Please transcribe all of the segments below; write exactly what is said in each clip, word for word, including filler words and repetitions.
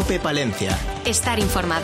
COPE Palencia. Estar informado.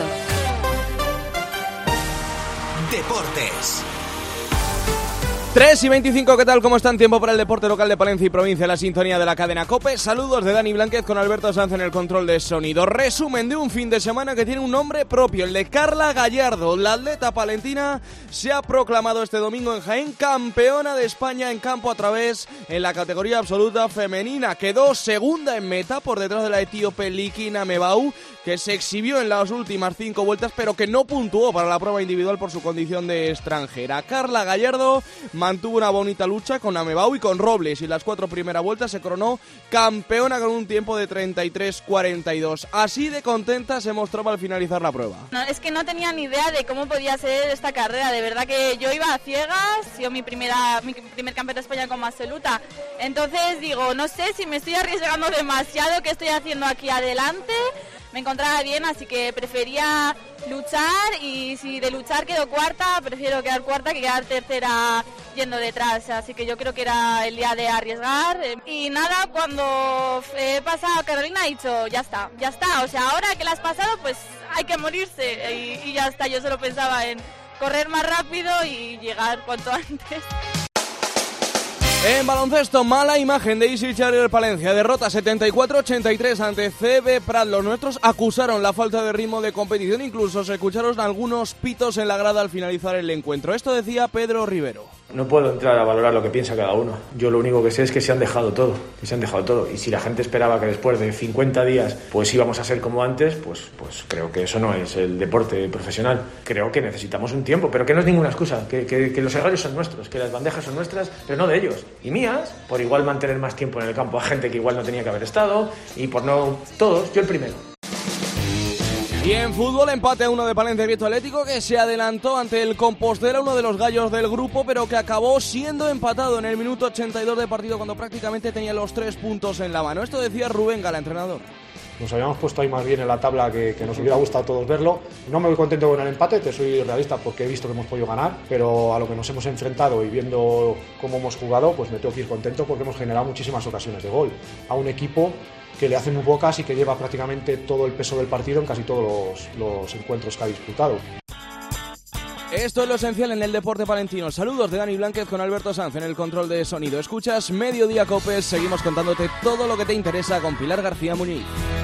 Deportes. tres y veinticinco, ¿qué tal? ¿Cómo están? Tiempo para el deporte local de Palencia y provincia, la sintonía de la cadena COPE. Saludos de Dani Blánquez con Alberto Sanz en el control de sonido. Resumen de un fin de semana que tiene un nombre propio, el de Carla Gallardo. La atleta palentina se ha proclamado este domingo en Jaén campeona de España en campo a través en la categoría absoluta femenina. Quedó segunda en meta por detrás de la etíope Likina Mebau, que se exhibió en las últimas cinco vueltas, pero que no puntuó para la prueba individual por su condición de extranjera. Carla Gallardo mantuvo una bonita lucha con Amebau y con Robles, y las cuatro primeras vueltas se coronó campeona con un tiempo de treinta y tres cuarenta y dos. Así de contenta se mostraba al finalizar la prueba. No, es que no tenía ni idea de cómo podía ser esta carrera, de verdad que yo iba a ciegas, ha sido mi, primera, mi primer campeonato de España como absoluta, entonces digo, no sé si me estoy arriesgando demasiado, ¿qué estoy haciendo aquí adelante? Me encontraba bien, así que prefería luchar, y si de luchar quedo cuarta, prefiero quedar cuarta que quedar tercera yendo detrás, así que yo creo que era el día de arriesgar. Y nada, cuando he pasado a Carolina he dicho, ya está, ya está, o sea, ahora que la has pasado, pues hay que morirse, y, y ya está, yo solo pensaba en correr más rápido y llegar cuanto antes. En baloncesto, mala imagen de Easy Charger Palencia, derrota setenta y cuatro ochenta y tres ante C B Prat. Los nuestros acusaron la falta de ritmo de competición, incluso se escucharon algunos pitos en la grada al finalizar el encuentro. Esto decía Pedro Rivero. No puedo entrar a valorar lo que piensa cada uno. Yo lo único que sé es que se han dejado todo, que se han dejado todo. Y si la gente esperaba que después de cincuenta días pues íbamos a ser como antes, pues, pues creo que eso no es el deporte profesional. Creo que necesitamos un tiempo, pero que no es ninguna excusa, que, que, que los errores son nuestros, que las bandejas son nuestras, pero no de ellos. Y mías, por igual mantener más tiempo en el campo a gente que igual no tenía que haber estado, y por no... todos, yo el primero. Y en fútbol, empate a uno de Palencia Vieto Atlético, que se adelantó ante el Compostela, uno de los gallos del grupo, pero que acabó siendo empatado en el minuto ochenta y dos de partido, cuando prácticamente tenía los tres puntos en la mano. Esto decía Rubén Gala, entrenador. Nos habíamos puesto ahí más bien en la tabla que, que nos hubiera gustado a todos verlo. No me voy contento con el empate, te soy realista porque he visto que hemos podido ganar, pero a lo que nos hemos enfrentado y viendo cómo hemos jugado, pues me tengo que ir contento porque hemos generado muchísimas ocasiones de gol a un equipo que le hace muy pocas y que lleva prácticamente todo el peso del partido en casi todos los, los encuentros que ha disputado. Esto es lo esencial en el deporte palentino. Saludos de Dani Blánquez con Alberto Sanz en el control de sonido. Escuchas Mediodía Copes, seguimos contándote todo lo que te interesa con Pilar García Muñiz.